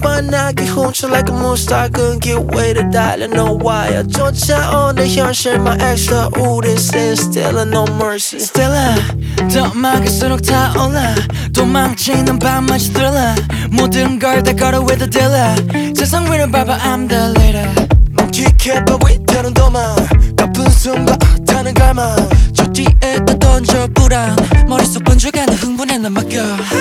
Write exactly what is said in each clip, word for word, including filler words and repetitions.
빤하게 훔쳐 like a moonstar 끈기 위를 달려 no wire 쫓아오는 현실 my extra 우린 still still no mercy Stella 더 막을수록 타올라 도망치는 밤마치 thriller 모든 걸 다 걸어 with a dealer 세상 위를 밟아 I'm the leader 멈추게 봐 위태로운 도망 가쁜 순간 타는 갈망 저 뒤에다 던져 불안 머릿속 번져가는 흥분에 난 맡겨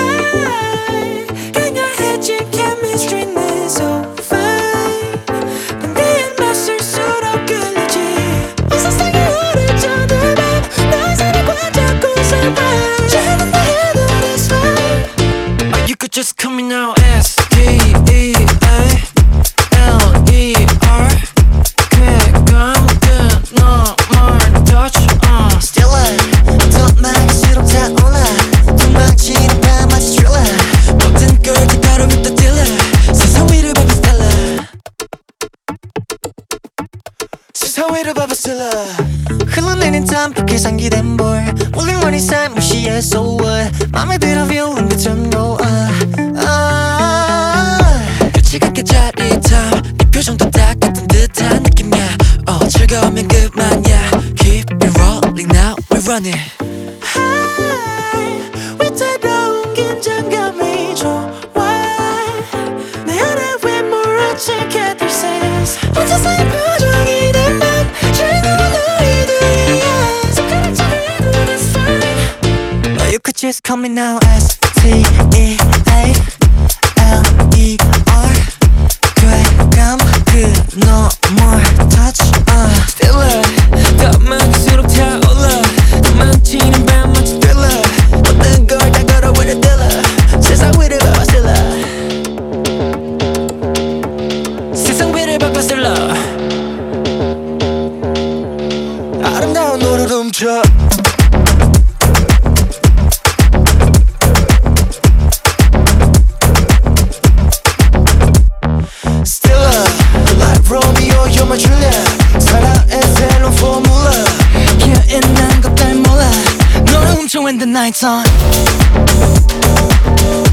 강렬해진 chemistry는 so fine 근데 맞설수록 끌리지 이 세상이 우릴 쫓는 밤 널 사랑과 자꾸 survive 잘한다 해도 it's fine Or you could just call me now S T E A L E R 쾌감 끝 no more touch uh. Still 더 막을수록 타올라 도망치는 밤마치 thriller 모든 걸 다 걸어 with the dealer 세상 위를 밟아 Stella 세상 위를 밟아 Stella 흘러내린 담백히 상기된 볼 올림원이 삶 무시해 so what 맘에 들어 feeling the turn no 끝이 같게 짜릿함 네 표정도 다 같은 듯한 느낌이야 어 즐거우면 그만이야 Keep it rolling now we're running High 위태로운 긴장감이 좋아 내 안에 왜 몰아칠 catharsis 혼자서의 표정이 된맘 즐거운 너희들이야 손가락질을 해도 it's fine Or you could just call me now S T E A L E R 쾌감 끝 no more touch uh. Stella 더 막을수록 타올라 도망치는 밤마치 thriller 모든 걸 다 걸어 with a dealer 세상 위를 밟아 Stella 세상 위를 밟아 Stella 아름다운 너를 훔쳐 Stella like Romeo you're my Juliet 사랑의 새로운 포뮬라 Yeah 난 것들 몰라 너를 훔쳐 when the night's on